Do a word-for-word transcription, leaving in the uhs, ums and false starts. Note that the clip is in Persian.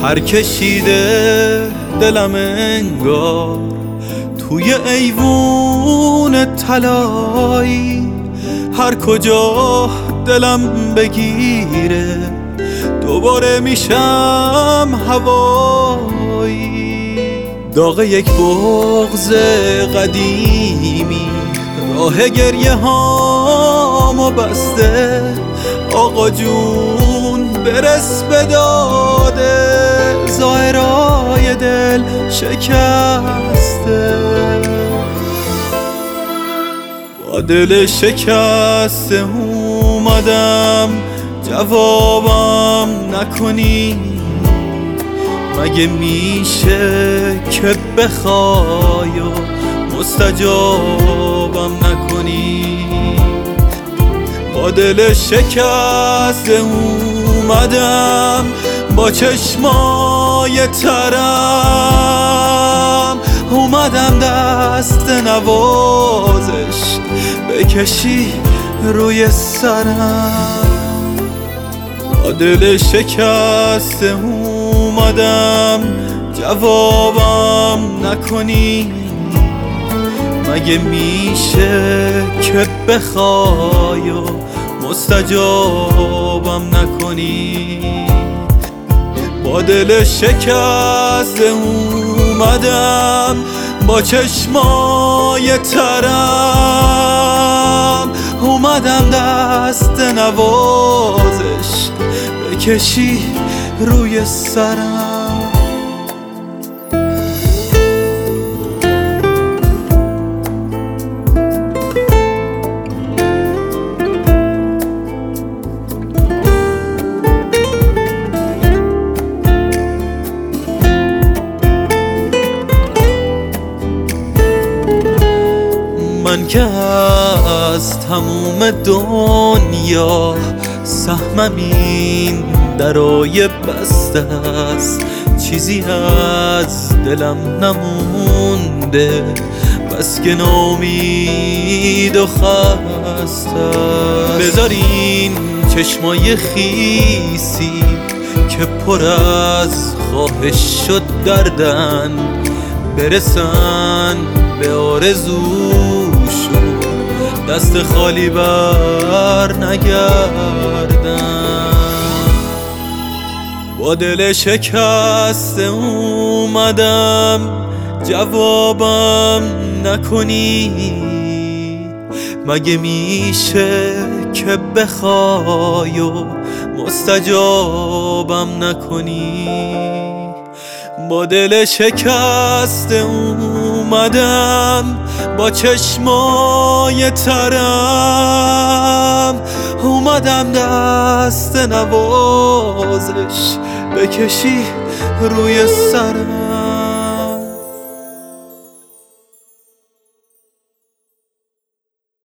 پر کشیده دلم انگار توی ایوون طلایی، هر کجا دلم بگیره دوباره میشم هوایی. داغ یک بغض قدیمی راه گریه هامو بسته، آقا جون برس به داده، ظاهرای دل شکسته. با دل شکسته اومدم جوابم نکنی، مگه میشه که بخوای و مستجابم نکنی؟ با دل شکسته اومدم با چشمای ترم، اومدم دست نوازش بکشی روی سرم. با دل شکسته اومدم جوابم نکنی، مگه میشه که بخوای و مستجابم نکنی؟ با دل شکسته اومدم با چشمای ترم، اومدم دست نوازش بکشی روی سرم. من که از تموم دنیا سهمم این درای بسته است، چیزی از دلم نمونده بس که ناامید و خسته. بذارین چشمای خیسی که پر از خواهش شد دردن، برسن به آرزوشون دست خالی بر نگردن. با دل شکسته اومدم جوابم نکنی، مگه میشه که بخوای و مستجابم نکنی؟ با دل شکسته اومدم با چشمای ترم، اومدم دست نوازش بکشی روی سرم.